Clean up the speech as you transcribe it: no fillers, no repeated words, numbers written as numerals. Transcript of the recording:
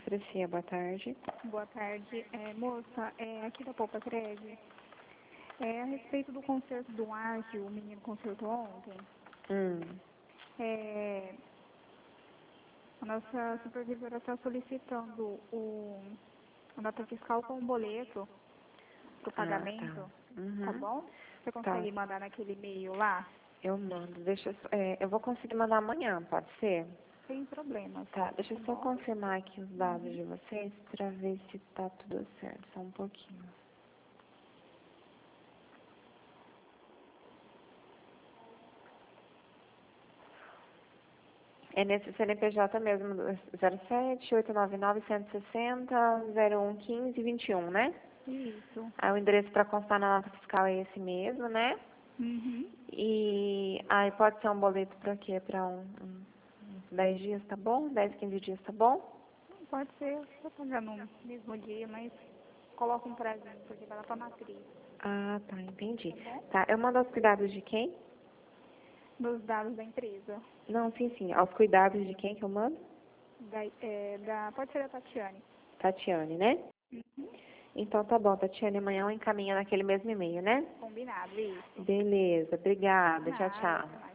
Patrícia, boa tarde. Boa tarde. Moça, aqui da Poupa Cred, a respeito do concerto do ar que o menino concertou ontem, é, a nossa supervisora está solicitando a nota fiscal com o boleto para o Ah, tá. pagamento, tá Uhum. bom? Você Tá, consegue mandar naquele e-mail lá? eu mando. Eu vou conseguir mandar amanhã, pode ser? Sem problemas, Tá, deixa eu tá só bom? confirmar aqui os dados de vocês pra ver se tá tudo certo. Só um pouquinho. É nesse CNPJ mesmo, 07-899-160-0115-21, né? Isso. Aí o endereço para constar na nota fiscal é esse mesmo, né? Uhum. E aí pode ser um boleto para quê? Para uns 10 dias, tá bom? 10, 15 dias, tá bom? Pode ser, vou pagar no mesmo dia, mas coloca um prazinho, porque vai lá para matriz, Ah, tá, entendi. tá bom? Tá, eu mando aos cuidados de quem? Dos dados da empresa. Não, sim, sim. Aos cuidados de quem que eu mando? Pode ser da Tatiane. Tatiane, né? Uhum. Então tá bom, Tatiane, amanhã eu encaminho naquele mesmo e-mail, né? Combinado, isso. Beleza, obrigada. Tchau, Nada, até tchau. mais.